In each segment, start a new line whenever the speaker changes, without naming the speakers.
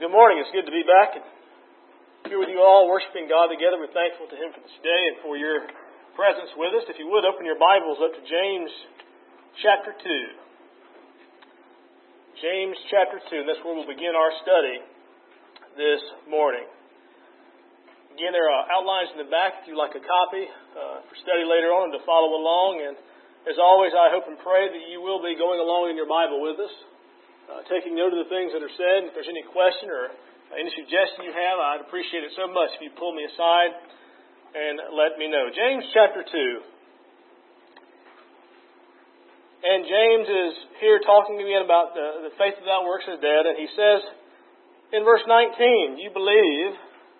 Good morning. It's good to be back and here with you all, worshiping God together. We're thankful to Him for this day and for your presence with us. If you would, open your Bibles up to James chapter 2. James chapter 2, and that's where we'll begin our study this morning. Again, there are outlines in the back if you'd like a copy for study later on and to follow along. And as always, I hope and pray that you will be going along in your Bible with us, taking note of the things that are said. If there's any question or any suggestion you have, I'd appreciate it so much if you pull me aside and let me know. James chapter 2. And James is here talking again about the faith without works is dead. And he says in verse 19, you believe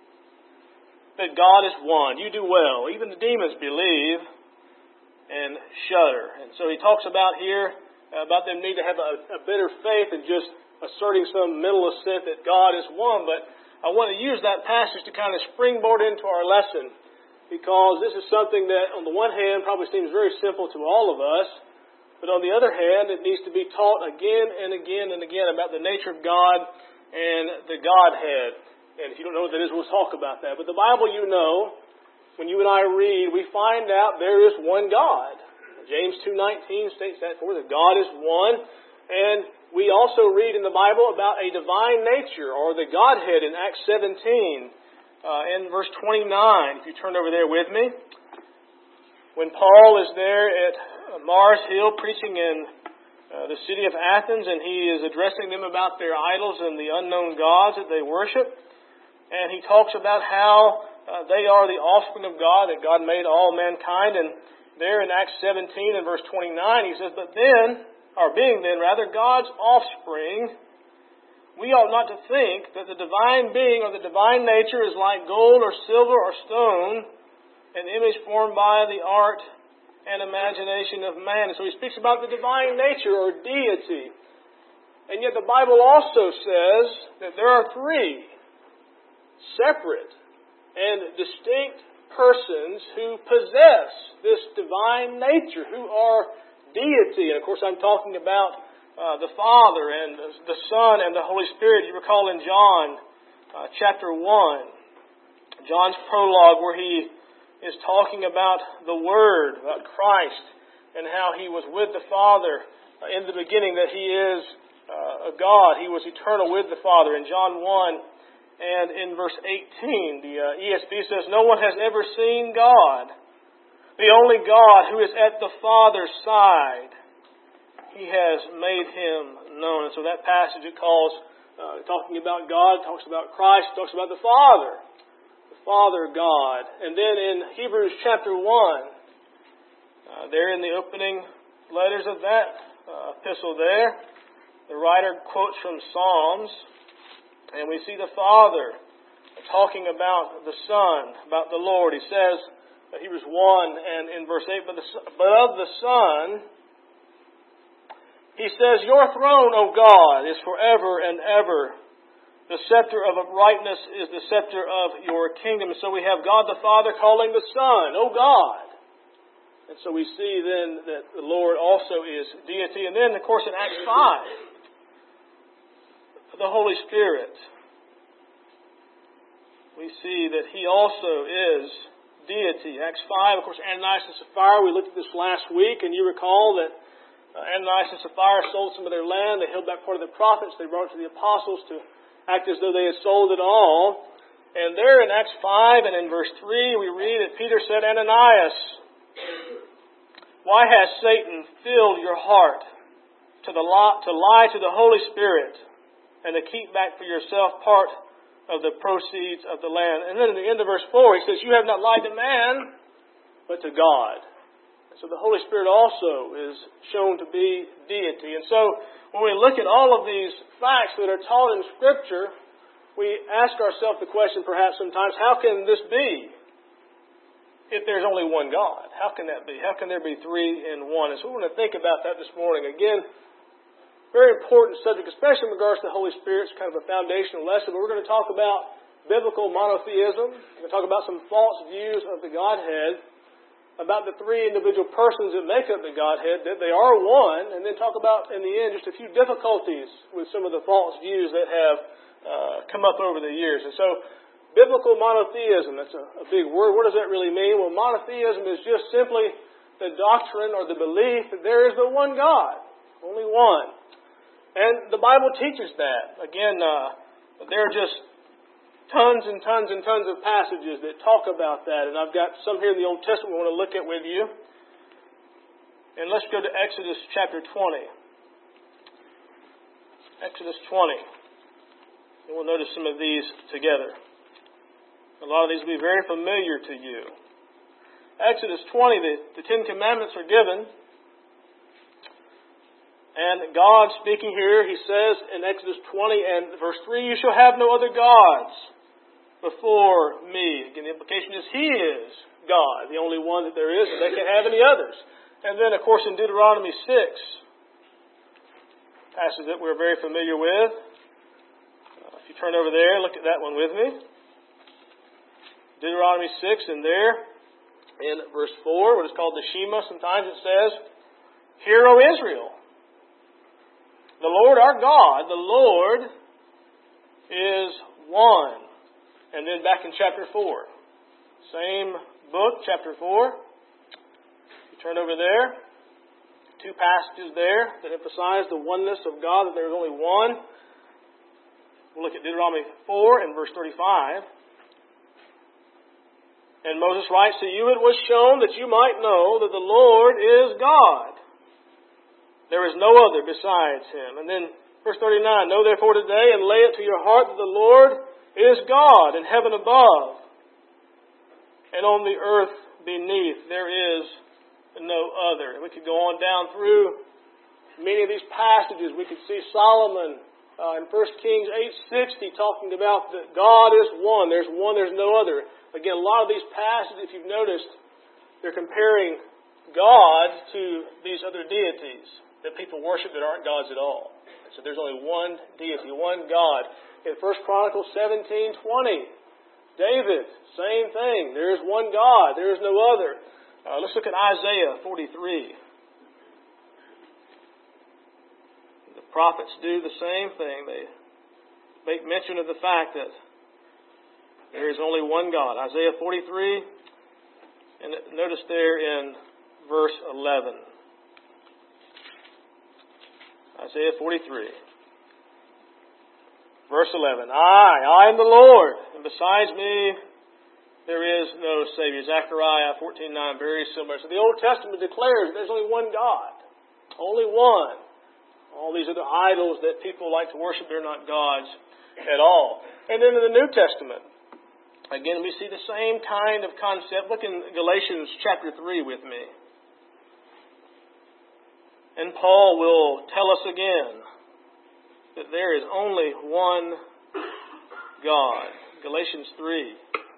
that God is one. You do well. Even the demons believe and shudder. And so he talks about here about them need to have a better faith than just asserting some mental assent that God is one. But I want to use that passage to kind of springboard into our lesson, because this is something that on the one hand probably seems very simple to all of us, but on the other hand it needs to be taught again and again and again about the nature of God and the Godhead. And if you don't know what that is, we'll talk about that. But the Bible, you know, when you and I read, we find out there is one God. James 2:19 states that for that God is one. And we also read in the Bible about a divine nature, or the Godhead, in Acts 17, in verse 29. If you turn over there with me. When Paul is there at Mars Hill preaching in the city of Athens, and he is addressing them about their idols and the unknown gods that they worship. And he talks about how they are the offspring of God, that God made all mankind. And there in Acts 17 and verse 29, he says, but then, or being then rather, God's offspring, we ought not to think that the divine being or the divine nature is like gold or silver or stone, an image formed by the art and imagination of man. And so he speaks about the divine nature or deity. And yet the Bible also says that there are three separate and distinct persons who possess this divine nature, who are deity. And of course I'm talking about the Father and the Son and the Holy Spirit. You recall in John chapter 1, John's prologue, where he is talking about the Word, about Christ, and how He was with the Father in the beginning, that He is a God. He was eternal with the Father. In John 1, and in verse 18, the ESV says, no one has ever seen God, the only God who is at the Father's side. He has made Him known. And so that passage it calls, talking about God, talks about Christ, talks about the Father God. And then in Hebrews chapter 1, there in the opening letters of that epistle there, the writer quotes from Psalms. And we see the Father talking about the Son, about the Lord. He says, Hebrews 1 and in verse 8, but of the Son, he says, your throne, O God, is forever and ever. The scepter of uprightness is the scepter of your kingdom. So we have God the Father calling the Son, O God. And so we see then that the Lord also is deity. And then, of course, in Acts 5, the Holy Spirit, we see that He also is deity. Acts 5, of course, Ananias and Sapphira, we looked at this last week, and you recall that Ananias and Sapphira sold some of their land. They held back part of the profits. They brought it to the apostles to act as though they had sold it all. And there in Acts 5 and in verse 3, we read that Peter said, Ananias, why has Satan filled your heart to lie to the Holy Spirit and to keep back for yourself part of the proceeds of the land? And then at the end of verse 4, he says, you have not lied to man, but to God. And so the Holy Spirit also is shown to be deity. And so when we look at all of these facts that are taught in Scripture, we ask ourselves the question perhaps sometimes, how can this be if there's only one God? How can that be? How can there be three in one? And so we want to think about that this morning. Again, very important subject, especially in regards to the Holy Spirit. It's kind of a foundational lesson. But we're going to talk about biblical monotheism. We're going to talk about some false views of the Godhead, about the three individual persons that make up the Godhead, that they are one, and then talk about, in the end, just a few difficulties with some of the false views that have come up over the years. And so, biblical monotheism, that's a big word. What does that really mean? Well, monotheism is just simply the doctrine or the belief that there is but one God, only one. And the Bible teaches that. Again, there are just tons and tons and tons of passages that talk about that. And I've got some here in the Old Testament we want to look at with you. And let's go to Exodus chapter 20. Exodus 20. And we'll notice some of these together. A lot of these will be very familiar to you. Exodus 20, the Ten Commandments are given. And God speaking here, He says in Exodus 20 and verse 3, "You shall have no other gods before me." Again, the implication is He is God, the only one that there is, and they can't have any others. And then, of course, in Deuteronomy 6, passage that we're very familiar with. If you turn over there, look at that one with me. Deuteronomy 6, and there in verse 4, what is called the Shema, sometimes it says, "Hear, O Israel, the Lord our God, the Lord is one." And then back in chapter 4, same book, chapter 4. You turn over there. Two passages there that emphasize the oneness of God, that there is only one. We'll look at Deuteronomy 4 and verse 35. "And Moses writes, to you it was shown that you might know that the Lord is God. There is no other besides Him." And then verse 39, "Know therefore today and lay it to your heart that the Lord is God in heaven above, and on the earth beneath. There is no other." And we could go on down through many of these passages. We could see Solomon in 1 Kings 8:60 talking about that God is one. There's one, there's no other. Again, a lot of these passages, if you've noticed, they're comparing God to these other deities that people worship that aren't gods at all. So there's only one deity, one God. In 1 Chronicles 17:20, David, same thing. There is one God. There is no other. Let's look at Isaiah 43. The prophets do the same thing. They make mention of the fact that there is only one God. Isaiah 43, and notice there in verse 11. Isaiah 43. Verse 11. I am the Lord, and besides me there is no Savior. Zechariah 14:9, very similar. So the Old Testament declares there's only one God. Only one. All these other idols that people like to worship, they're not gods at all. And then in the New Testament, again, we see the same kind of concept. Look in Galatians chapter 3 with me. And Paul will tell us again that there is only one God. Galatians 3.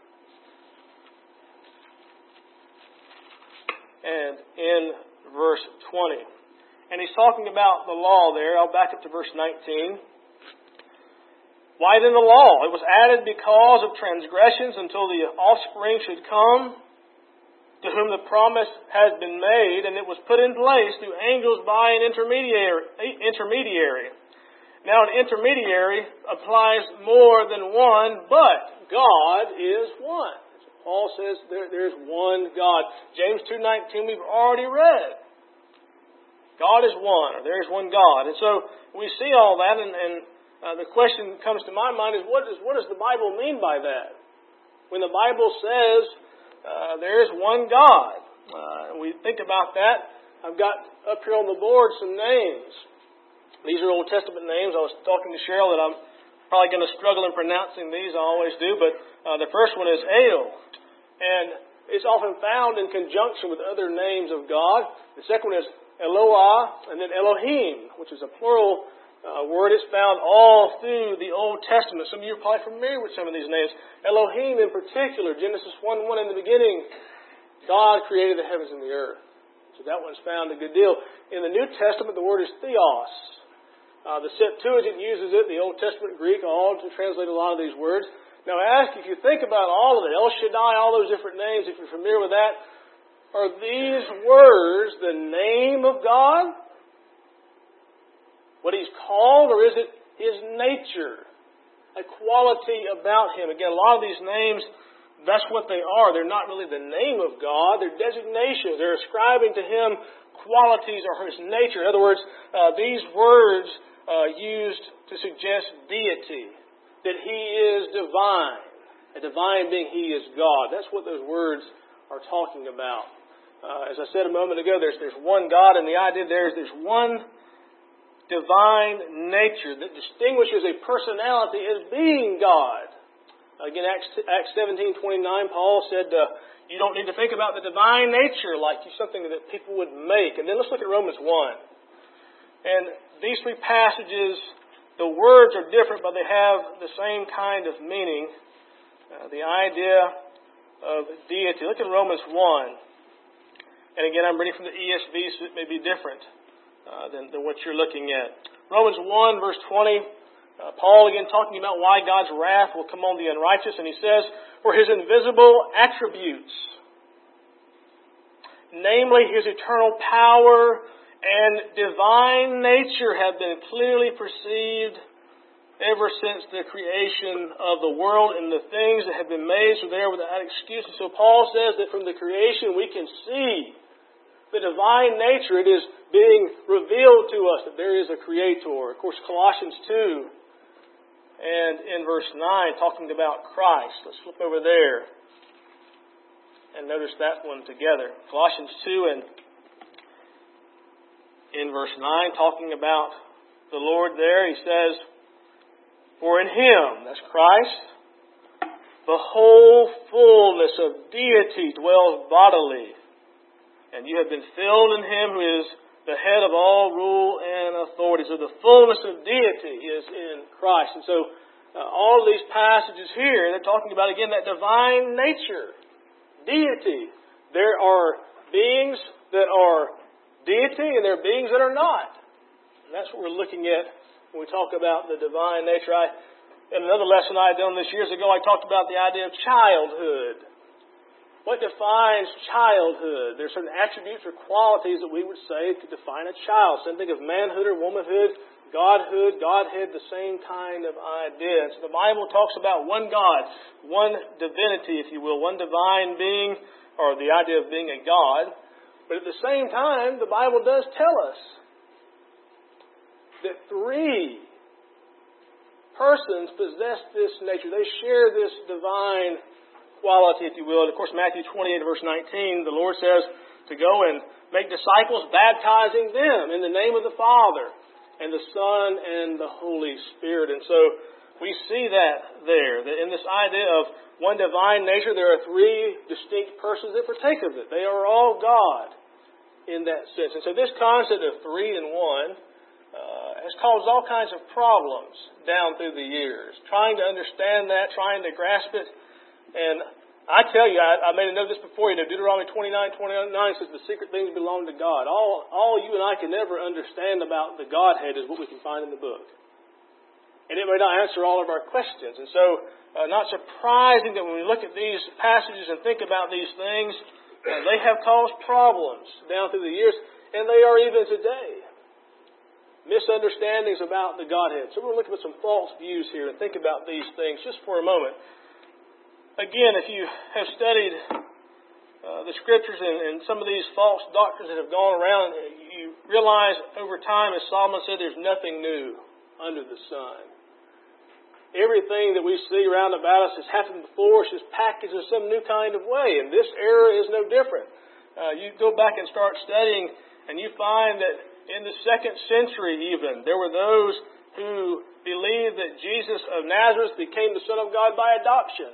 And in verse 20. And he's talking about the law there. I'll back up to verse 19. "Why then the law? It was added because of transgressions until the offspring should come, to whom the promise has been made, and it was put in place through angels by an intermediary. Now an intermediary applies more than one, but God is one." Paul says there's one God. James 2:19 we've already read. God is one, or there is one God. And so we see all that, and the question comes to my mind is, what does the Bible mean by that? When the Bible says there is one God, we think about that. I've got up here on the board some names. These are Old Testament names. I was talking to Cheryl that I'm probably going to struggle in pronouncing these. I always do. But the first one is El. And it's often found in conjunction with other names of God. The second one is Eloah, and then Elohim, which is a plural word. It's found all through the Old Testament. Some of you are probably familiar with some of these names. Elohim in particular, Genesis 1:1, in the beginning, God created the heavens and the earth. So that one's found a good deal. In the New Testament, the word is Theos. The Septuagint uses it, the Old Testament Greek, all to translate a lot of these words. Now I ask you, if you think about all of it, El Shaddai, all those different names, if you're familiar with that, are these words the name of God? What He's called, or is it His nature? a quality about Him. Again, a lot of these names, that's what they are. They're not really the name of God. They're designations. They're ascribing to Him qualities or His nature. In other words, these words used to suggest deity, that He is divine. A divine being, He is God. That's what those words are talking about. As I said a moment ago, there's one God, and the idea there is there's one divine nature that distinguishes a personality as being God. Again, Acts 17:29, Paul said, you don't need to think about the divine nature like something that people would make. And then let's look at Romans 1. And these three passages, the words are different, but they have the same kind of meaning. The idea of deity. Look at Romans 1. And again, I'm reading from the ESV, so it may be different than what you're looking at. Romans 1, verse 20, Paul again talking about why God's wrath will come on the unrighteous. And he says, for His invisible attributes, namely His eternal power and divine nature, have been clearly perceived ever since the creation of the world and the things that have been made, so they are without excuse. And so Paul says that from the creation we can see the divine nature. It is being revealed to us that there is a Creator. Of course, Colossians 2 and in verse 9 talking about Christ. Let's flip over there and notice that one together. Colossians 2 and in verse 9 talking about the Lord there. He says, for in Him, that's Christ, the whole fullness of deity dwells bodily. And you have been filled in Him who is the head of all rule and authority. So the fullness of deity is in Christ. And so all of these passages here, they're talking about, again, that divine nature, deity. There are beings that are deity and there are beings that are not. And that's what we're looking at when we talk about the divine nature. In another lesson I had done this years ago, I talked about the idea of childhood. What defines childhood? There are certain attributes or qualities that we would say could define a child. So think of manhood or womanhood, godhood, godhead, the same kind of idea. So the Bible talks about one God, one divinity, if you will, one divine being, or the idea of being a God. But at the same time, the Bible does tell us that three persons possess this nature. They share this divine quality, if you will. And of course, Matthew 28, verse 19, the Lord says to go and make disciples, baptizing them in the name of the Father and the Son and the Holy Spirit. And so we see that there, that in this idea of one divine nature, there are three distinct persons that partake of it. They are all God in that sense. And so this concept of three in one has caused all kinds of problems down through the years. Trying to understand that, trying to grasp it. And I tell you, I made a note of this before, Deuteronomy 29:29 says the secret things belong to God. All you and I can ever understand about the Godhead is what we can find in the book. And it may not answer all of our questions. And so, not surprising that when we look at these passages and think about these things, they have caused problems down through the years, and they are even today. Misunderstandings about the Godhead. So we're going to look at some false views here and think about these things just for a moment. Again, if you have studied the Scriptures and some of these false doctrines that have gone around, you realize over time, as Solomon said, there's nothing new under the sun. Everything that we see around about us has happened before. It's just packaged in some new kind of way. And this era is no different. You go back and start studying, and you find that in the 2nd century even, there were those who believed that Jesus of Nazareth became the Son of God by adoption.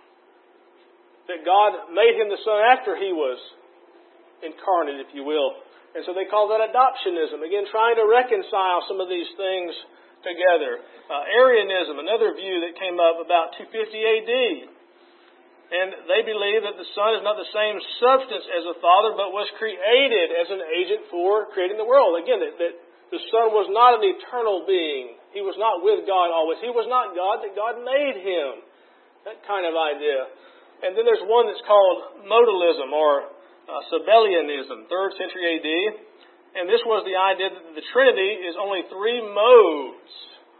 That God made Him the Son after He was incarnate, if you will. And so they call that adoptionism. Again, trying to reconcile some of these things together. Arianism, another view that came up about 250 A.D. And they believe that the Son is not the same substance as the Father, but was created as an agent for creating the world. Again, that the Son was not an eternal being. He was not with God always. He was not God, that God made Him. That kind of idea. And then there's one that's called modalism or Sabellianism, 3rd century A.D. And this was the idea that the Trinity is only 3 modes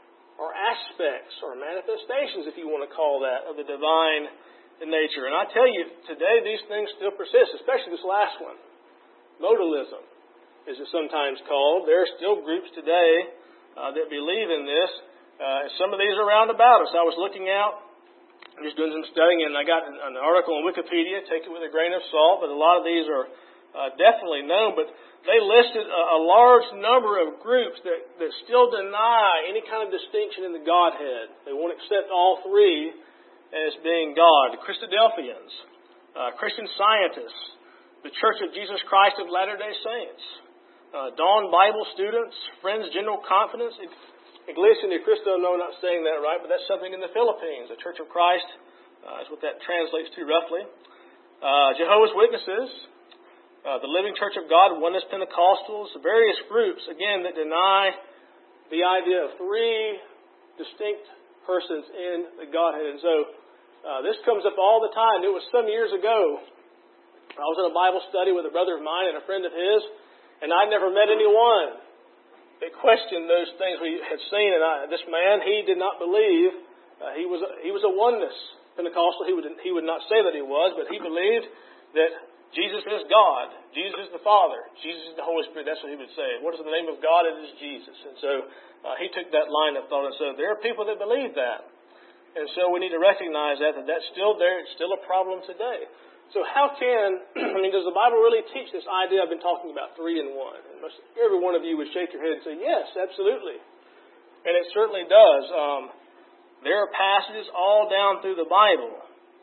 or aspects or manifestations, if you want to call that, of the divine nature. And I tell you, today these things still persist, especially this last one. Modalism is it sometimes called. There are still groups today that believe in this. Some of these are around about us. I was looking out, I'm just doing some studying, and I got an article on Wikipedia. Take it with a grain of salt, but a lot of these are definitely known. But they listed a large number of groups that still deny any kind of distinction in the Godhead. They won't accept all three as being God. The Christadelphians, Christian Scientists, the Church of Jesus Christ of Latter-day Saints, Dawn Bible Students, Friends General Confidence, Iglesia Ni Cristo, no, not saying that right, but that's something in the Philippines. The Church of Christ is what that translates to roughly. Jehovah's Witnesses, the Living Church of God, Oneness Pentecostals, various groups, again, that deny the idea of three distinct persons in the Godhead. And so this comes up all the time. It was some years ago. I was in a Bible study with a brother of mine and a friend of his, and I'd never met anyone that questioned those things we had seen. And this man, he did not believe. He was a oneness Pentecostal. He would not say that he was, but he believed that Jesus is God. Jesus is the Father. Jesus is the Holy Spirit. That's what he would say. What is the name of God? It is Jesus. And so he took that line of thought. And so there are people that believe that. And so we need to recognize that that's still there. It's still a problem today. So how does the Bible really teach this idea I've been talking about, 3 in 1? And every one of you would shake your head and say, yes, absolutely. And it certainly does. There are passages all down through the Bible,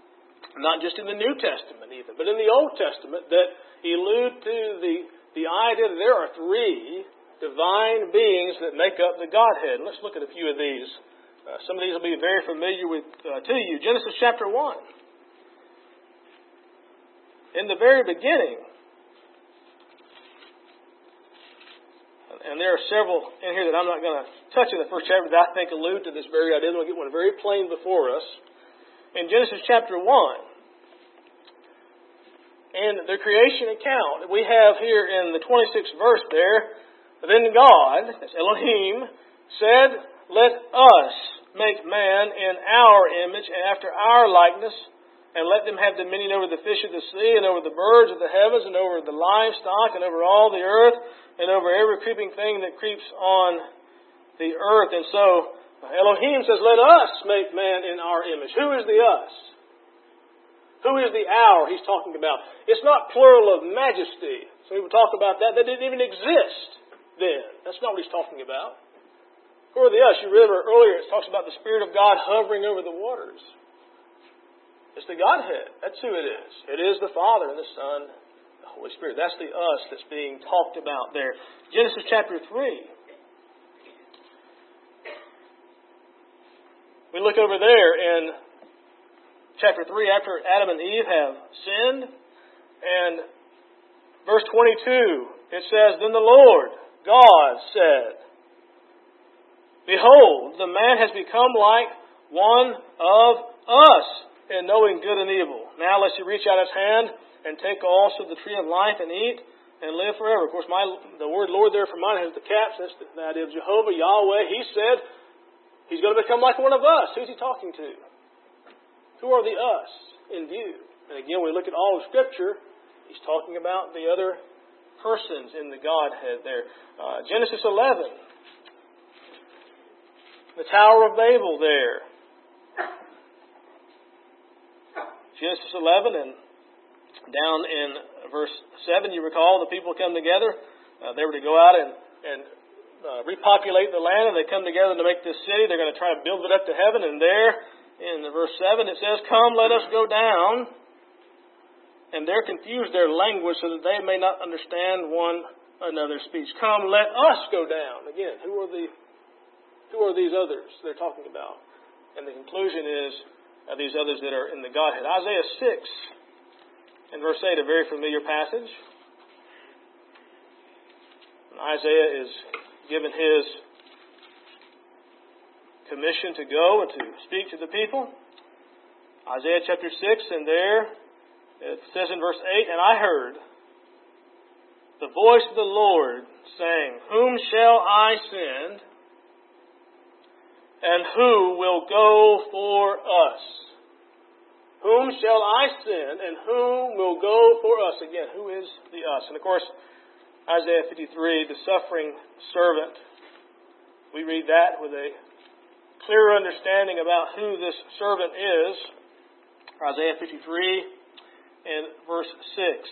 not just in the New Testament even, but in the Old Testament, that allude to the idea that there are 3 divine beings that make up the Godhead. And let's look at a few of these. Some of these will be very familiar to you. Genesis chapter 1. In the very beginning, and there are several in here that I'm not going to touch in the first chapter that I think allude to this very idea. We'll get one very plain before us. In Genesis chapter 1, in the creation account, we have here in the 26th verse there, then God, that's Elohim, said, let us make man in our image and after our likeness, and let them have dominion over the fish of the sea, and over the birds of the heavens, and over the livestock, and over all the earth, and over every creeping thing that creeps on the earth. And so Elohim says, let us make man in our image. Who is the us? Who is the our he's talking about? It's not plural of majesty. Some people talk about that. That didn't even exist then. That's not what he's talking about. Who are the us? You remember earlier it talks about the Spirit of God hovering over the waters. It's the Godhead. That's who it is. It is the Father and the Son, the Holy Spirit. That's the us that's being talked about there. Genesis chapter 3. We look over there in chapter 3 after Adam and Eve have sinned. And verse 22, it says, then the Lord God said, behold, the man has become like one of us in knowing good and evil. Now lest he reach out his hand and take also the tree of life and eat and live forever. Of course, the word Lord there for mine has the caps. That's the idea of Jehovah, Yahweh. He said he's going to become like one of us. Who's he talking to? Who are the us in view? And again, we look at all of Scripture. He's talking about the other persons in the Godhead there. Genesis 11. The Tower of Babel there. Genesis 11 and down in verse 7, you recall the people come together. They were to go out and repopulate the land, and they come together to make this city. They're going to try to build it up to heaven. And there in verse 7 it says, come, let us go down. And they're confused their language so that they may not understand one another's speech. Come, let us go down. Again, who are these others they're talking about? And the conclusion is these others that are in the Godhead. Isaiah 6 and verse 8, a very familiar passage. And Isaiah is given his commission to go and to speak to the people. Isaiah chapter 6, and there it says in verse 8, and I heard the voice of the Lord saying, whom shall I send? and who will go for us? Whom shall I send, and whom will go for us? Again, who is the us? And of course, Isaiah 53, the suffering servant. We read that with a clearer understanding about who this servant is. Isaiah 53 and verse 6.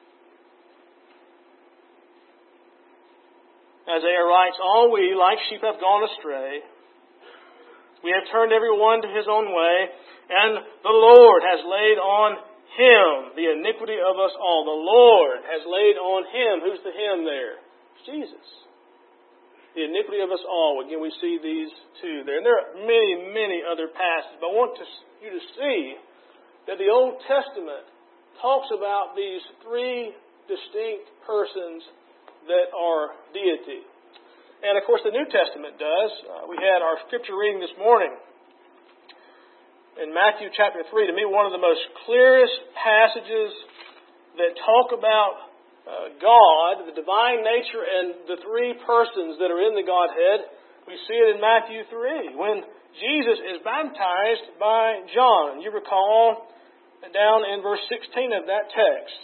Isaiah writes, "All we, like sheep, have gone astray. We have turned every one to his own way, and the Lord has laid on Him the iniquity of us all." The Lord has laid on Him. Who's the Him there? It's Jesus. The iniquity of us all. Again, we see these two there. And there are many, many other passages. But I want you to see that the Old Testament talks about these three distinct persons that are deity. And of course the New Testament does. We had our scripture reading this morning in Matthew chapter 3, to me one of the most clearest passages that talk about God, the divine nature, and the three persons that are in the Godhead. We see it in Matthew 3, when Jesus is baptized by John. You recall down in verse 16 of that text.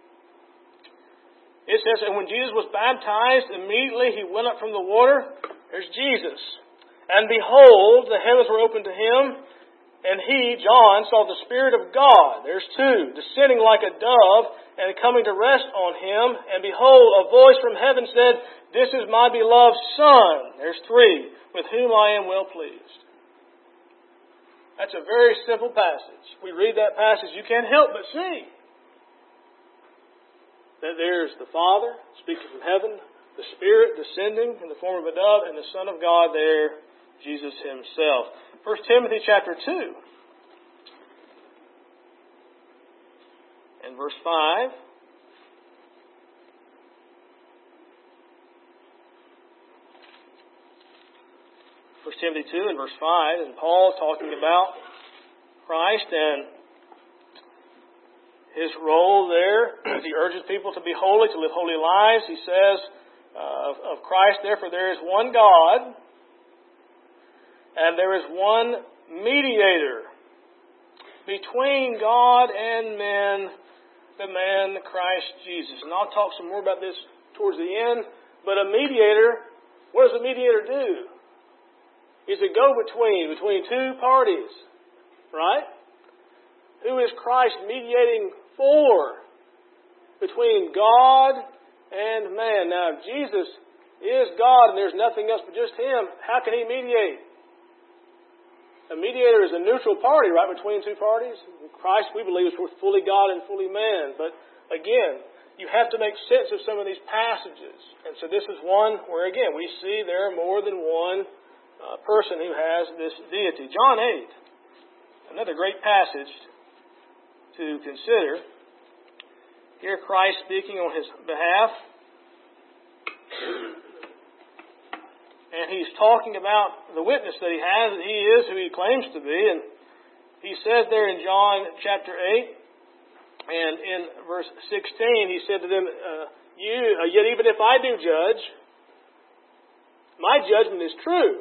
It says, "And when Jesus was baptized, immediately he went up from the water." There's Jesus. "And behold, the heavens were opened to him, and he, John, saw the Spirit of God," there's two, "descending like a dove, and coming to rest on him. And behold, a voice from heaven said, 'This is my beloved Son,'" there's three, "with whom I am well pleased." That's a very simple passage. We read that passage, you can't help but see that there's the Father speaking from heaven, the Spirit descending in the form of a dove, and the Son of God there, Jesus Himself. 1 Timothy chapter 2 and verse 5. First Timothy 2 and verse 5, and Paul talking about Christ and His role there. He urges people to be holy, to live holy lives. He says of Christ, "Therefore there is one God, and there is one mediator between God and men, the man Christ Jesus." And I'll talk some more about this towards the end. But a mediator, what does a mediator do? He's a go-between two parties, right? Who is Christ mediating for? Between God and man. Now, if Jesus is God and there's nothing else but just Him, how can He mediate? A mediator is a neutral party, right, between two parties. Christ, we believe, is fully God and fully man. But again, you have to make sense of some of these passages. And so this is one where, again, we see there are more than one person who has this deity. John 8, another great passage to consider. Here Christ speaking on His behalf. And He's talking about the witness that He has, that He is who He claims to be. And He says there in John chapter 8 and in verse 16, He said to them, "Yet even if I do judge, my judgment is true."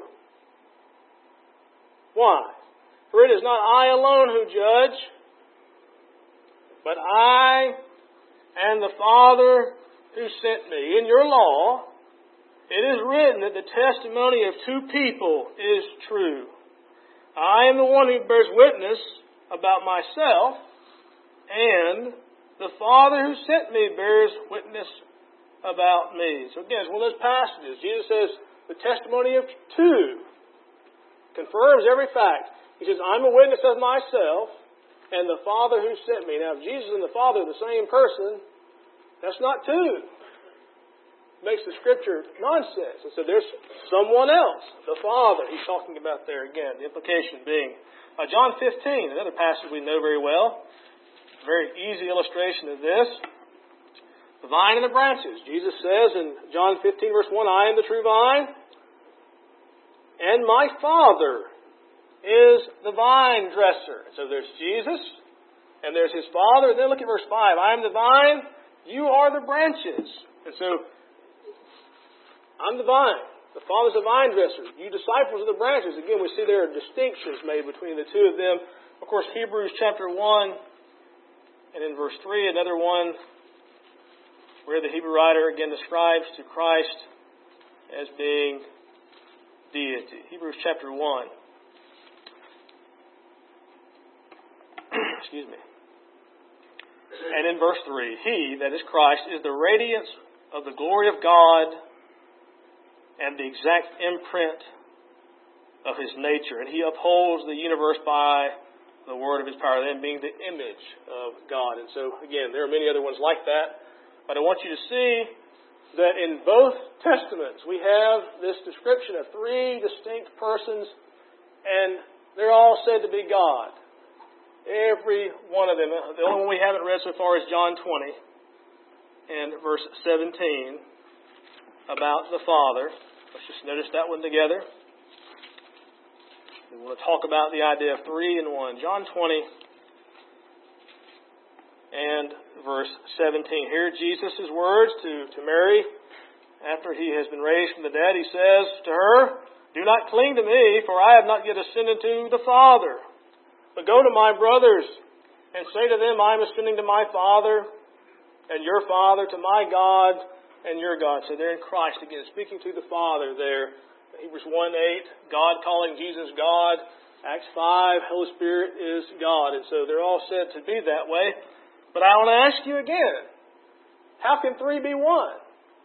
Why? "For it is not I alone who judge, but I and the Father who sent me. In your law, it is written that the testimony of two people is true. I am the one who bears witness about myself, and the Father who sent me bears witness about me." So again, it's one of those passages. Jesus says, the testimony of two confirms every fact. He says, "I'm a witness of myself, and the Father who sent me." Now, if Jesus and the Father are the same person, that's not two. It makes the Scripture nonsense. And so there's someone else, the Father, He's talking about there again. The implication being John 15, another passage we know very well. A very easy illustration of this. The vine and the branches. Jesus says in John 15, verse 1, "I am the true vine, and my Father is the vine dresser." So there's Jesus, and there's His Father. And then look at verse 5. "I am the vine, you are the branches." And so, I'm the vine. The Father's a vine dresser. You disciples are the branches. Again, we see there are distinctions made between the two of them. Of course, Hebrews chapter 1 and in verse 3, another one where the Hebrew writer again describes to Christ as being deity. Hebrews chapter 1. Excuse me. And in verse 3, He, that is Christ, is the radiance of the glory of God and the exact imprint of His nature. And He upholds the universe by the word of His power, then being the image of God. And so, again, there are many other ones like that. But I want you to see that in both Testaments we have this description of three distinct persons, and they're all said to be God. Every one of them. The only one we haven't read so far is John 20 and verse 17 about the Father. Let's just notice that one together. We want to talk about the idea of three in one. John 20 and verse 17. Here Jesus' words to Mary after He has been raised from the dead. He says to her, "Do not cling to me, for I have not yet ascended to the Father. But go to my brothers and say to them, I am ascending to my Father and your Father, to my God and your God." So they're in Christ again, speaking to the Father there. Hebrews 1:8, God calling Jesus God. Acts 5, Holy Spirit is God. And so they're all said to be that way. But I want to ask you again, how can three be one?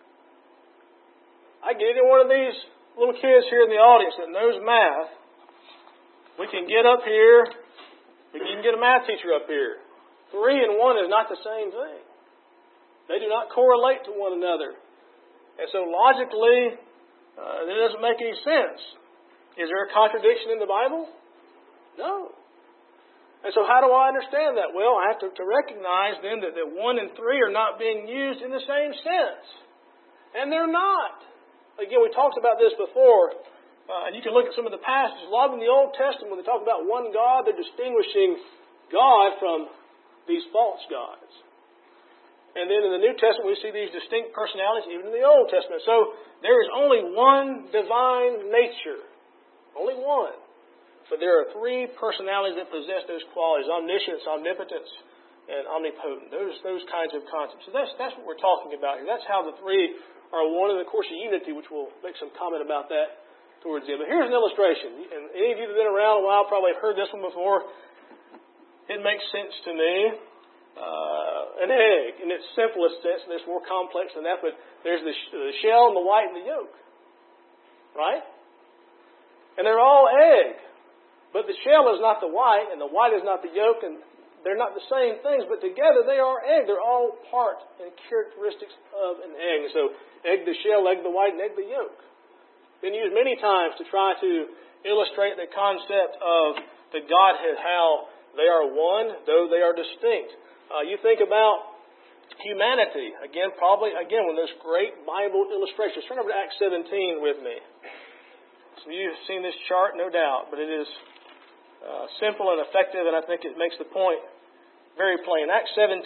I get any one of these little kids here in the audience that knows math. We can get up here. We can even get a math teacher up here. 3 and 1 is not the same thing. They do not correlate to one another. And so logically, it doesn't make any sense. Is there a contradiction in the Bible? No. And so how do I understand that? Well, I have to recognize then that 1 and 3 are not being used in the same sense. And they're not. Again, we talked about this before. And you can look at some of the passages. A lot in the Old Testament, when they talk about one God, they're distinguishing God from these false gods. And then in the New Testament, we see these distinct personalities, even in the Old Testament. So there is only one divine nature. Only one. But there are three personalities that possess those qualities: omniscience, omnipotence, and omnipotent. Those kinds of concepts. So that's what we're talking about here. That's how the three are one, and of course, unity, which we'll make some comment about that towards the end. But here's an illustration. And any of you that have been around a while probably have heard this one before. It makes sense to me. An egg, in its simplest sense, and it's more complex than that, but there's the shell and the white and the yolk. Right? And they're all egg. But the shell is not the white, and the white is not the yolk, and they're not the same things, but together they are egg. They're all part and characteristics of an egg. So egg the shell, egg the white, and egg the yolk. Been used many times to try to illustrate the concept of the Godhead, how they are one, though they are distinct. You think about humanity. Again, one of those great Bible illustrations. Turn over to Acts 17 with me. Some of you have seen this chart, no doubt, but it is simple and effective, and I think it makes the point very plain. Acts 17.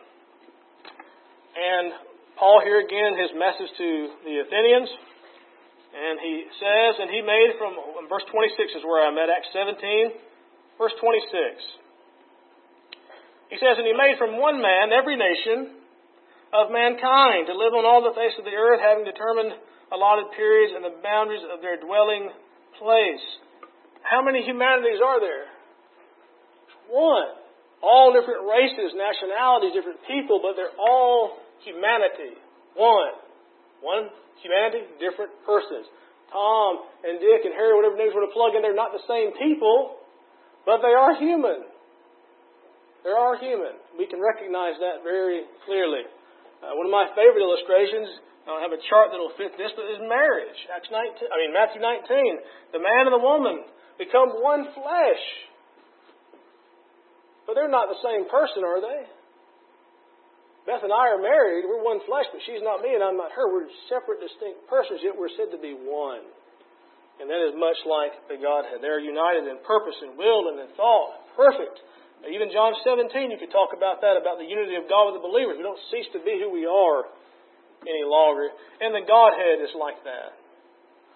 And Paul here again, his message to the Athenians. And he says, and he made from, verse 26 is where I'm at, Acts 17, verse 26. He says, and he made from one man every nation of mankind to live on all the face of the earth, having determined allotted periods and the boundaries of their dwelling place. How many humanities are there? One. All different races, nationalities, different people, but they're all humanity. One humanity, different persons. Tom and Dick and Harry, whatever names want to plug in, they're not the same people, but they are human. They are human. We can recognize that very clearly. One of my favorite illustrations, I don't have a chart that will fit this, but is marriage. Matthew 19. The man and the woman become one flesh. But they're not the same person, are they? Beth and I are married. We're one flesh, but she's not me and I'm not her. We're separate, distinct persons, yet we're said to be one. And that is much like the Godhead. They're united in purpose and will and in thought. Perfect. Even John 17, you could talk about that, about the unity of God with the believers. We don't cease to be who we are any longer. And the Godhead is like that.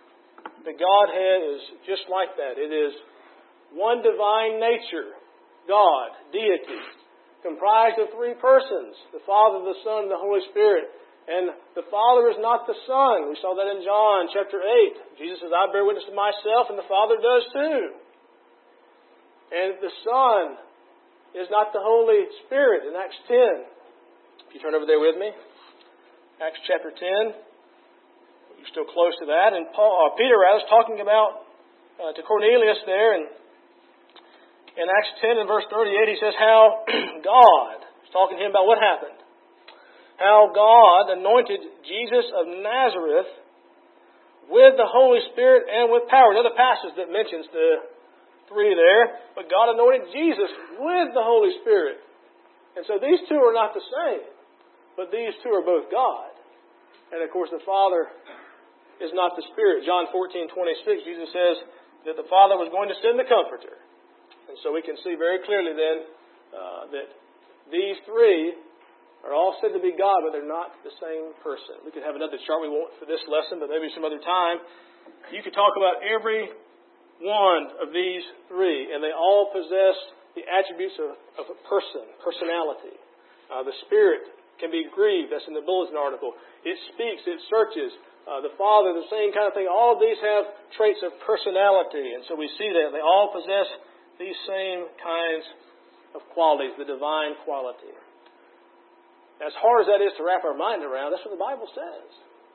The Godhead is just like that. It is one divine nature, God, deity, comprised of three persons, the Father, the Son, and the Holy Spirit. And the Father is not the Son. We saw that in John chapter 8. Jesus says, I bear witness to myself, and the Father does too. And the Son is not the Holy Spirit in Acts 10. If you turn over there with me, Acts chapter 10. You're still close to that. And Peter is talking about to Cornelius there. And in Acts 10 and verse 38, he says how God, he's talking to him about what happened. How God anointed Jesus of Nazareth with the Holy Spirit and with power. Another passage that mentions the three there. But God anointed Jesus with the Holy Spirit. And so these two are not the same. But these two are both God. And of course the Father is not the Spirit. John 14:26, Jesus says that the Father was going to send the Comforter. And so we can see very clearly then that these three are all said to be God, but they're not the same person. We could have another chart we won't for this lesson, but maybe some other time. You could talk about every one of these three, and they all possess the attributes of a person, personality. The Spirit can be grieved. That's in the bulletin article. It speaks. It searches. The Father, the same kind of thing. All of these have traits of personality, and so we see that they all possess these same kinds of qualities, the divine quality. As hard as that is to wrap our mind around, that's what the Bible says.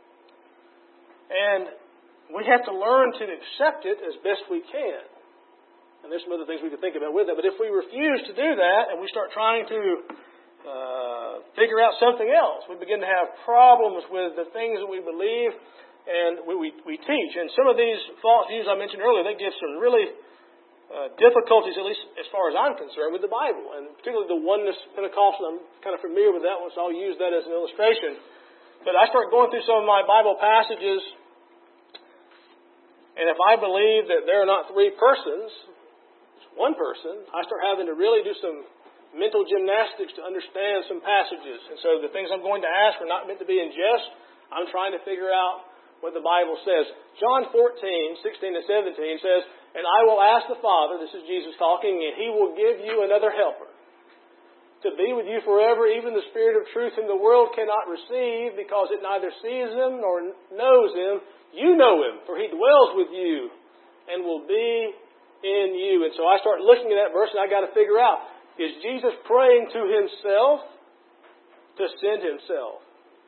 And we have to learn to accept it as best we can. And there's some other things we could think about with that. But if we refuse to do that and we start trying to figure out something else, we begin to have problems with the things that we believe and we teach. And some of these false views I mentioned earlier, they give some really difficulties, at least as far as I'm concerned, with the Bible. And particularly the oneness Pentecostal, I'm kind of familiar with that one, so I'll use that as an illustration. But I start going through some of my Bible passages, and if I believe that there are not three persons, it's one person, I start having to really do some mental gymnastics to understand some passages. And so the things I'm going to ask are not meant to be in jest. I'm trying to figure out what the Bible says. John 14:16 and 17 says, and I will ask the Father, this is Jesus talking, and He will give you another helper to be with you forever, even the Spirit of truth whom the world cannot receive because it neither sees Him nor knows Him. You know Him, for He dwells with you and will be in you. And so I start looking at that verse and I got to figure out, is Jesus praying to Himself to send Himself?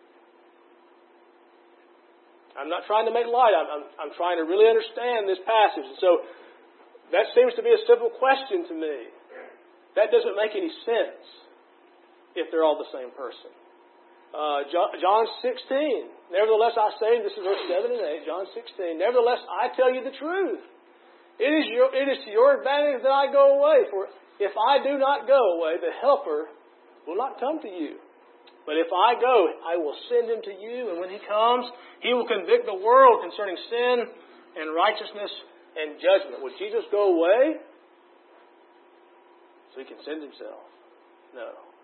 I'm not trying to make light. I'm trying to really understand this passage. And so that seems to be a simple question to me. That doesn't make any sense if they're all the same person. John 16. Nevertheless, I say, this is verse 7 and 8, John 16. Nevertheless, I tell you the truth. It is to your advantage that I go away. For if I do not go away, the Helper will not come to you. But if I go, I will send Him to you. And when He comes, He will convict the world concerning sin and righteousness and judgment. Would Jesus go away so He can send Himself? No.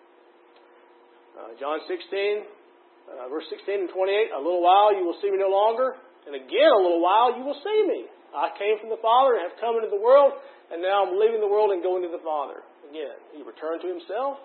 John 16, verse 16 and 28. A little while you will see me no longer. And again a little while you will see me. I came from the Father and have come into the world. And now I'm leaving the world and going to the Father. Again, He returned to Himself.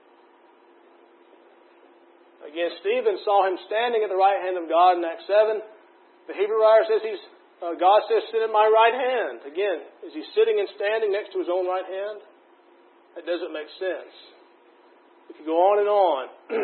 Again, Stephen saw Him standing at the right hand of God in Acts 7. The Hebrew writer says God says, sit at my right hand. Again, is He sitting and standing next to His own right hand? That doesn't make sense. We could go on and on.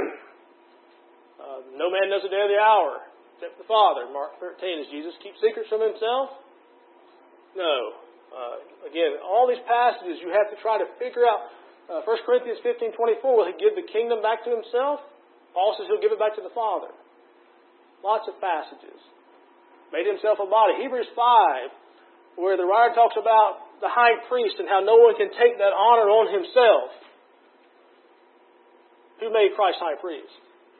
No man knows the day or the hour except the Father. Mark 13. Does Jesus keep secrets from Himself? No. Again, all these passages you have to try to figure out. 1 Corinthians 15:24, will He give the kingdom back to Himself? Paul says He'll give it back to the Father. Lots of passages. Made Himself a body. Hebrews 5, where the writer talks about the high priest and how no one can take that honor on himself. Who made Christ high priest?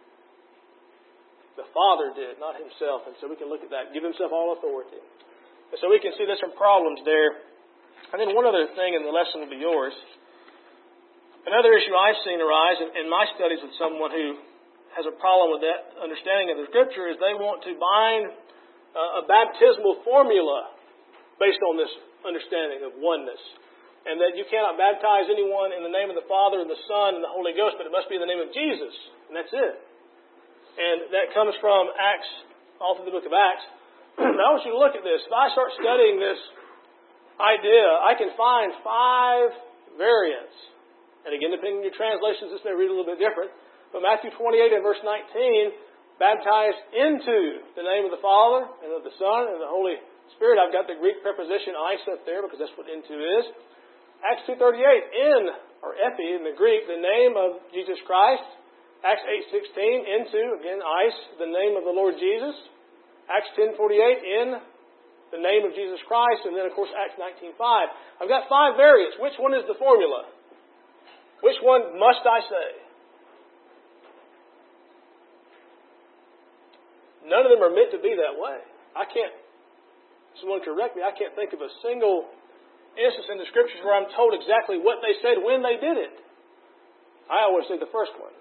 The Father did, not Himself. And so we can look at that. Give Himself all authority. And so we can see there's some problems there. And then one other thing, and the lesson will be yours. Another issue I've seen arise in my studies with someone who has a problem with that understanding of the Scripture is they want to bind a baptismal formula based on this understanding of oneness. And that you cannot baptize anyone in the name of the Father and the Son and the Holy Ghost, but it must be in the name of Jesus. And that's it. And that comes from Acts, all through the book of Acts. Now I want you to look at this. If I start studying this idea, I can find 5 variants. And again, depending on your translations, this may read a little bit different. But Matthew 28 and verse 19, baptized into the name of the Father and of the Son and the Holy Spirit. I've got the Greek preposition eis up there because that's what into is. Acts 2:38, in, or epi in the Greek, the name of Jesus Christ. Acts 8:16, into, again, eis, the name of the Lord Jesus. Acts 10:48, in the name of Jesus Christ. And then, of course, Acts 19:5. I've got 5 variants. Which one is the formula? Which one must I say? None of them are meant to be that way. Someone correct me, I can't think of a single instance in the Scriptures where I'm told exactly what they said when they did it. I always say the first one.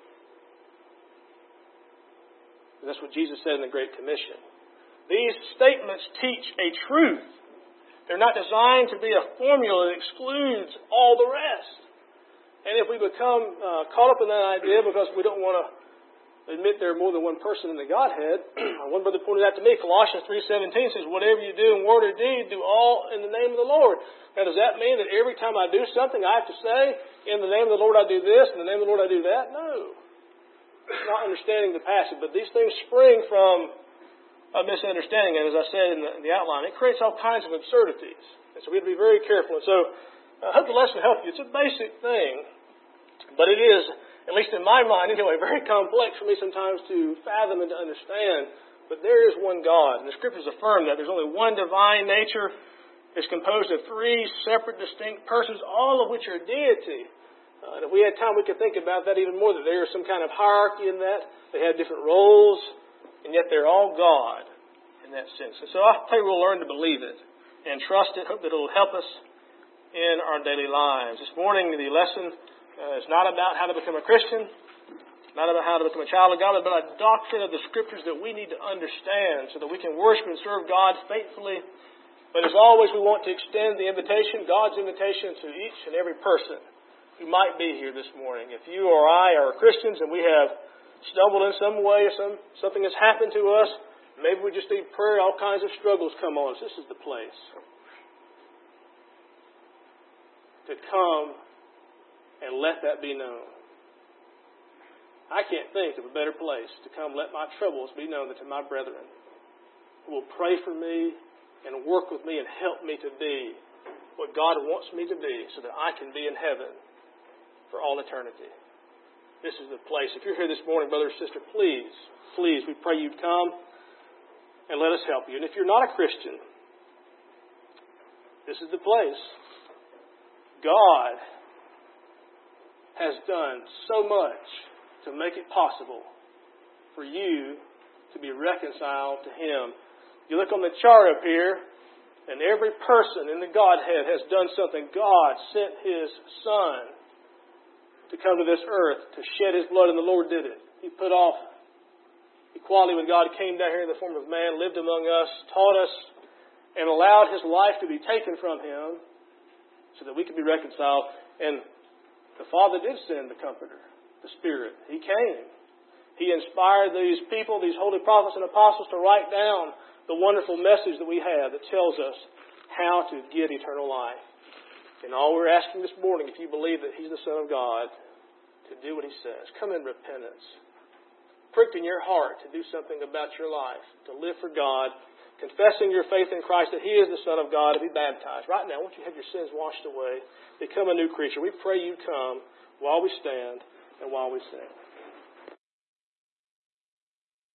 That's what Jesus said in the Great Commission. These statements teach a truth. They're not designed to be a formula that excludes all the rest. And if we become caught up in that idea because we don't want to admit there are more than one person in the Godhead, one brother pointed out to me, Colossians 3:17 says, whatever you do in word or deed, do all in the name of the Lord. Now, does that mean that every time I do something, I have to say, in the name of the Lord I do this, in the name of the Lord I do that? No. It's not understanding the passage, but these things spring from a misunderstanding. And as I said in the outline, it creates all kinds of absurdities. And so we have to be very careful. And so I hope the lesson will help you. It's a basic thing, but it is, at least in my mind anyway, very complex for me sometimes to fathom and to understand. But there is one God, and the Scriptures affirm that. There's only one divine nature. It's composed of 3 separate, distinct persons, all of which are deity. And if we had time, we could think about that even more, that there is some kind of hierarchy in that. They have different roles, and yet they're all God in that sense. And so I pray we'll learn to believe it and trust it. Hope that it will help us in our daily lives. This morning, the lesson is not about how to become a Christian, not about how to become a child of God, but about a doctrine of the Scriptures that we need to understand so that we can worship and serve God faithfully. But as always, we want to extend the invitation, God's invitation, to each and every person who might be here this morning. If you or I are Christians and we have stumbled in some way, something has happened to us, maybe we just need prayer, all kinds of struggles come on us. This is the place to come and let that be known. I can't think of a better place to come let my troubles be known than to my brethren who will pray for me and work with me and help me to be what God wants me to be so that I can be in heaven for all eternity. This is the place. If you're here this morning, brother or sister, please, we pray you'd come and let us help you. And if you're not a Christian, this is the place. God has done so much to make it possible for you to be reconciled to Him. You look on the chart up here, and every person in the Godhead has done something. God sent His Son to come to this earth to shed His blood, and the Lord did it. He put off equality with God, came down here in the form of man, lived among us, taught us, and allowed His life to be taken from Him so that we could be reconciled. And the Father did send the Comforter, the Spirit. He came. He inspired these people, these holy prophets and apostles, to write down the wonderful message that we have that tells us how to get eternal life. And all we're asking this morning, if you believe that He's the Son of God, to do what He says. Come in repentance. Pricked in your heart to do something about your life, to live for God, confessing your faith in Christ that He is the Son of God, to be baptized. Right now, I want you to have your sins washed away, become a new creature. We pray you come while we stand and while we sing.